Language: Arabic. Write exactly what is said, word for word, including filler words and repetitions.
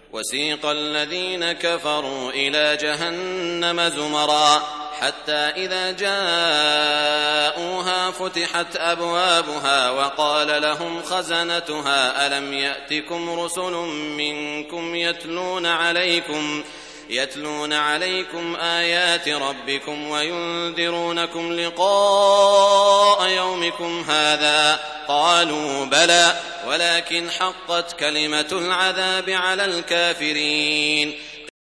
وسيق الذين كفروا إلى جهنم زمرا حتى إذا جاءوها فتحت أبوابها وقال لهم خزنتها ألم يأتكم رسل منكم يتلون عليكم يتلون عليكم آيات ربكم وينذرونكم لقاء يومكم هذا قالوا بلى ولكن حقت كلمة العذاب على الكافرين